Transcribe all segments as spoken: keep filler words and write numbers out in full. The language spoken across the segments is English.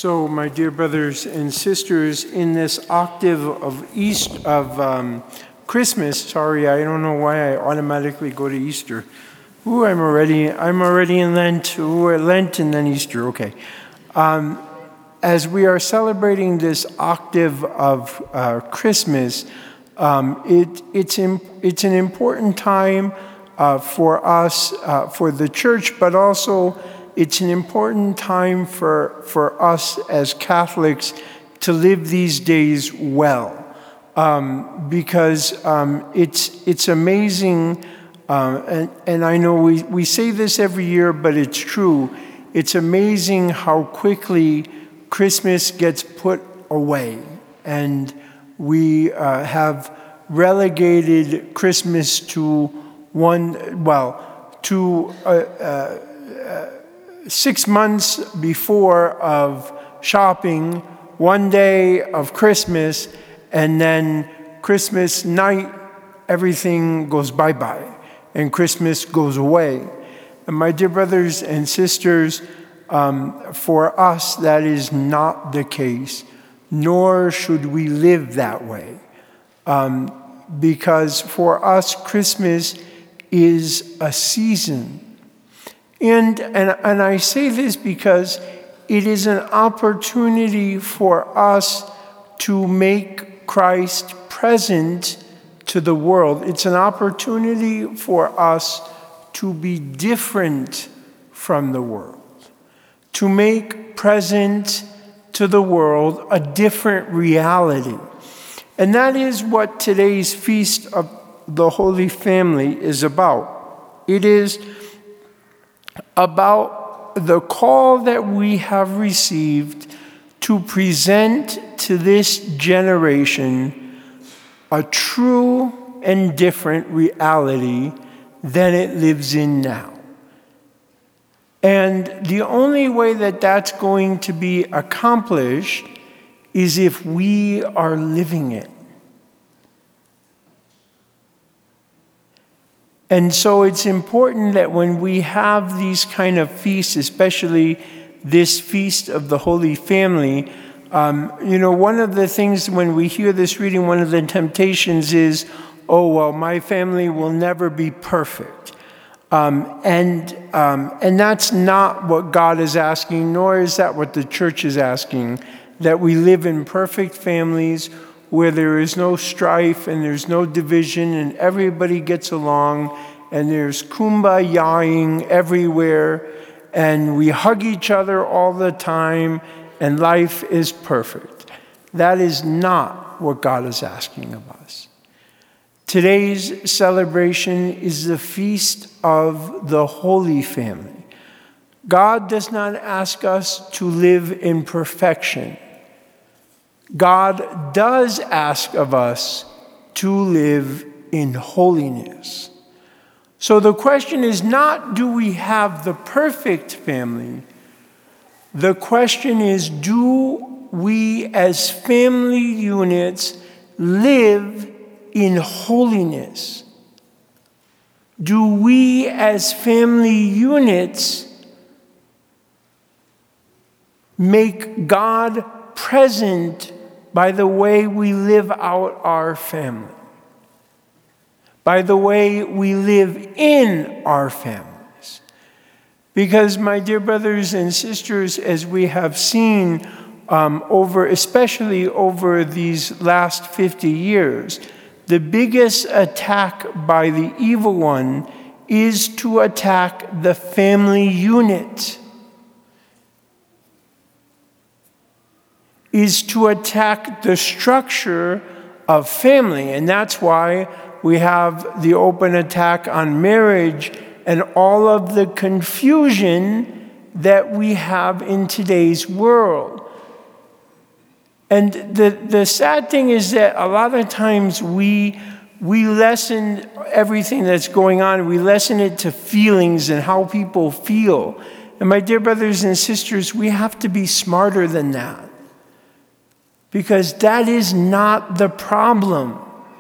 So, my dear brothers and sisters, in this octave of East of um, Christmas, sorry, I don't know why I automatically go to Easter. Ooh, I'm already, I'm already in Lent. Ooh, Lent and then Easter. Okay. Um, as we are celebrating this octave of uh, Christmas, um, it, it's in, it's an important time uh, for us, uh, for the church, but also it's an important time for, for us as Catholics to live these days well, um, because um, it's, it's amazing, uh, and, and I know we, we say this every year, but it's true. It's amazing how quickly Christmas gets put away, and we uh, have relegated Christmas to one, well, to uh, uh, uh, six months before of shopping, one day of Christmas, and then Christmas night, everything goes bye-bye, and Christmas goes away. And my dear brothers and sisters, um, for us, that is not the case, nor should we live that way. Um, because for us, Christmas is a season. And, and, and I say this because it is an opportunity for us to make Christ present to the world. It's an opportunity for us to be different from the world, to make present to the world a different reality. And that is what today's Feast of the Holy Family is about. It is about the call that we have received to present to this generation a true and different reality than it lives in now. And the only way that that's going to be accomplished is if we are living it. And so it's important that when we have these kind of feasts, especially this Feast of the Holy Family, um, you know, one of the things when we hear this reading, one of the temptations is, oh, well, my family will never be perfect. Um, and, um, and that's not what God is asking, nor is that what the church is asking, that we live in perfect families where there is no strife and there's no division and everybody gets along and there's kumbaya-ing everywhere and we hug each other all the time and life is perfect. That is not what God is asking of us. Today's celebration is the Feast of the Holy Family. God does not ask us to live in perfection. God does ask of us to live in holiness. So the question is not, do we have the perfect family? The question is, do we as family units live in holiness? Do we as family units make God present by the way we live out our family, by the way we live in our families? Because, my dear brothers and sisters, as we have seen um, over, especially over these last fifty years, the biggest attack by the evil one is to attack the family unit. Is to attack the structure of family. And that's why we have the open attack on marriage and all of the confusion that we have in today's world. And the, the sad thing is that a lot of times we, we lessen everything that's going on. We lessen it to feelings and how people feel. And my dear brothers and sisters, we have to be smarter than that. Because that is not the problem.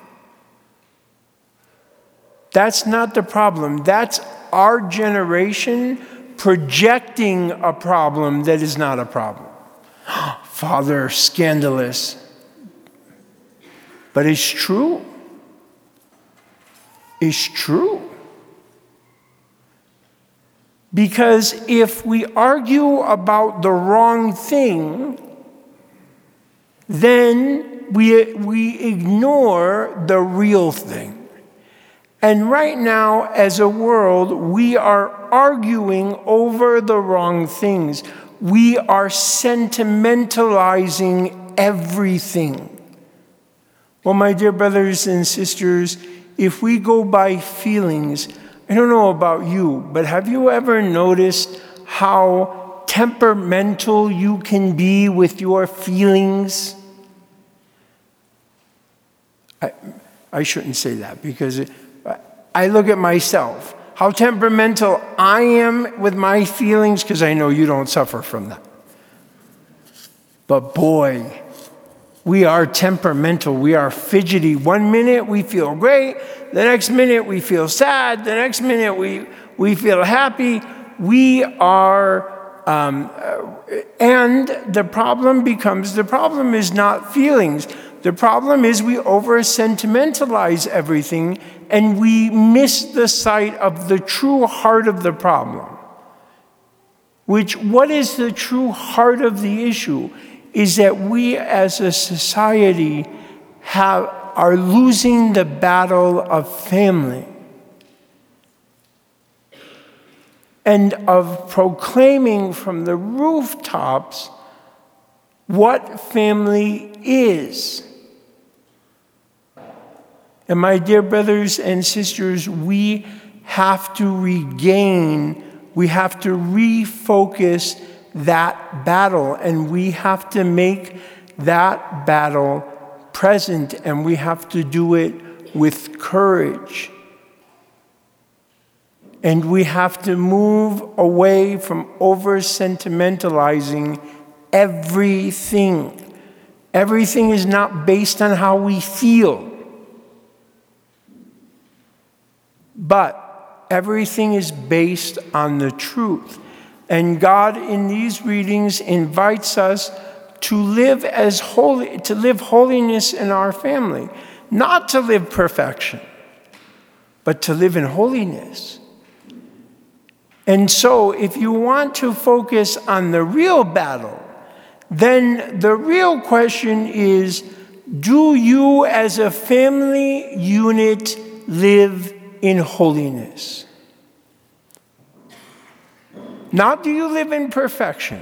That's not the problem. That's our generation projecting a problem that is not a problem. Father scandalous. But it's true. It's true. Because if we argue about the wrong thing, then we, we ignore the real thing. And right now, as a world, we are arguing over the wrong things. We are sentimentalizing everything. Well, my dear brothers and sisters, if we go by feelings, I don't know about you, but have you ever noticed how temperamental you can be with your feelings? I, I shouldn't say that because it, I look at myself, how temperamental I am with my feelings, because I know you don't suffer from that. But boy, we are temperamental. We are fidgety. One minute we feel great. The next minute we feel sad. The next minute we, we feel happy. We are, um, and the problem becomes, the problem is not feelings. The problem is we over-sentimentalize everything and we miss the sight of the true heart of the problem. Which, what is the true heart of the issue? Is that we as a society have, are losing the battle of family and of proclaiming from the rooftops what family is. And my dear brothers and sisters, we have to regain, we have to refocus that battle, and we have to make that battle present, and we have to do it with courage. And we have to move away from over-sentimentalizing everything. Everything is not based on how we feel, but everything is based on the truth. And God, in these readings, invites us to live as holy, to live holiness in our family. Not to live perfection, but to live in holiness. And so, if you want to focus on the real battle, then the real question is, do you as a family unit live in holiness? Not do you live in perfection.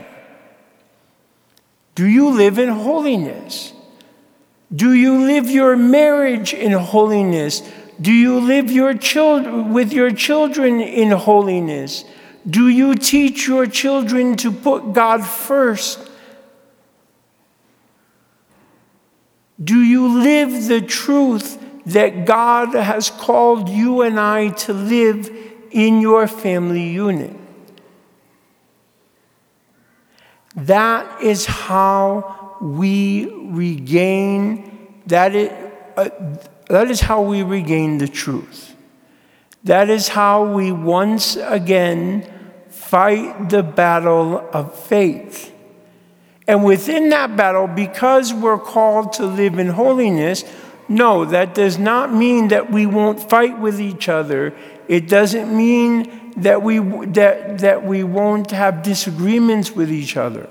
Do you live in holiness? Do you live your marriage in holiness? Do you live your children with your children in holiness? Do you teach your children to put God first? Do you live the truth that God has called you and I to live in your family unit? That is how we regain, that is, uh, that is how we regain the truth. That is how we once again fight the battle of faith. And within that battle, because we're called to live in holiness, no, that does not mean that we won't fight with each other. It doesn't mean that we, that, that we won't have disagreements with each other.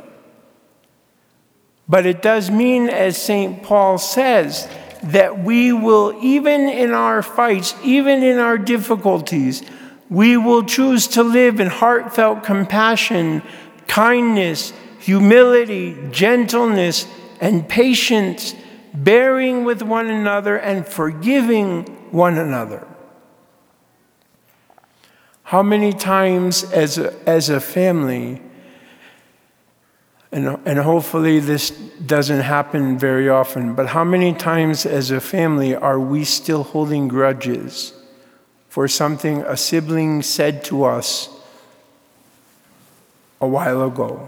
But it does mean, as Saint Paul says, that we will, even in our fights, even in our difficulties, we will choose to live in heartfelt compassion, kindness, humility, gentleness, and patience, bearing with one another and forgiving one another. How many times as a, as a family, and, and hopefully this doesn't happen very often, but how many times as a family are we still holding grudges for something a sibling said to us a while ago?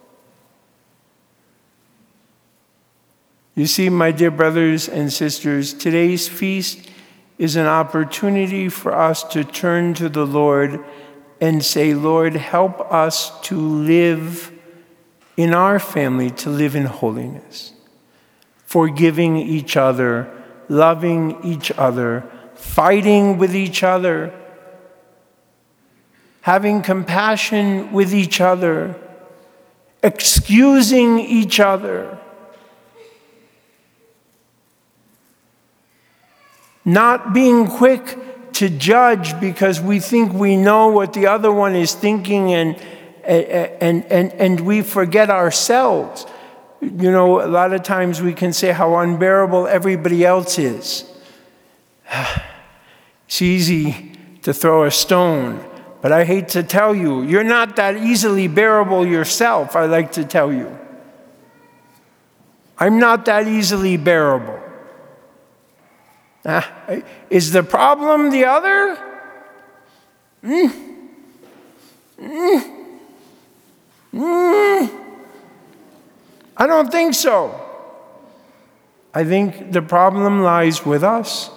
You see, my dear brothers and sisters, today's feast is an opportunity for us to turn to the Lord and say, Lord, help us to live in our family to live in holiness, forgiving each other, loving each other, fighting with each other, having compassion with each other, excusing each other, not being quick to judge because we think we know what the other one is thinking, and and and and we forget ourselves. You know, a lot of times we can say how unbearable everybody else is. It's easy to throw a stone, but I hate to tell you, you're not that easily bearable yourself, I like to tell you. I'm not that easily bearable. Ah, is the problem the other? Mm. Mm. Mm. I don't think so. I think the problem lies with us.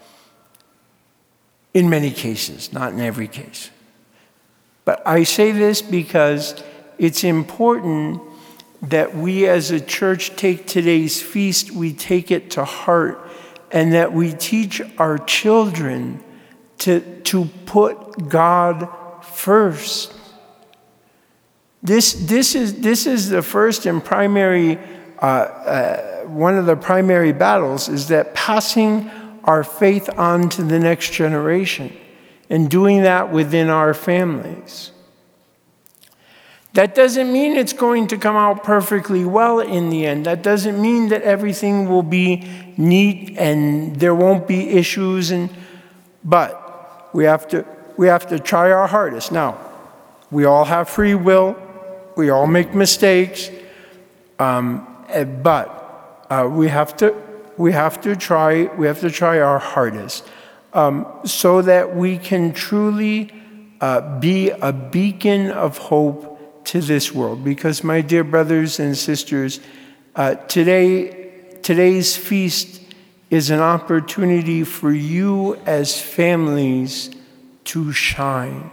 In many cases, not in every case. But I say this because it's important that we as a church take today's feast, we take it to heart, and that we teach our children to, to put God first. This, this, is, this is the first and primary, uh, uh, one of the primary battles, is that passing our faith on to the next generation, and doing that within our families. That doesn't mean it's going to come out perfectly well in the end. That doesn't mean that everything will be neat and there won't be issues, and but we have to we have to try our hardest. Now, we all have free will. We all make mistakes, um, but uh, we have to we have to try we have to try our hardest, um, so that we can truly uh, be a beacon of hope to this world. Because, my dear brothers and sisters, uh, today today's feast is an opportunity for you as families to shine,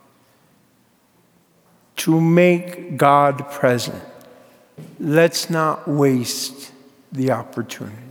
to make God present. Let's not waste the opportunity.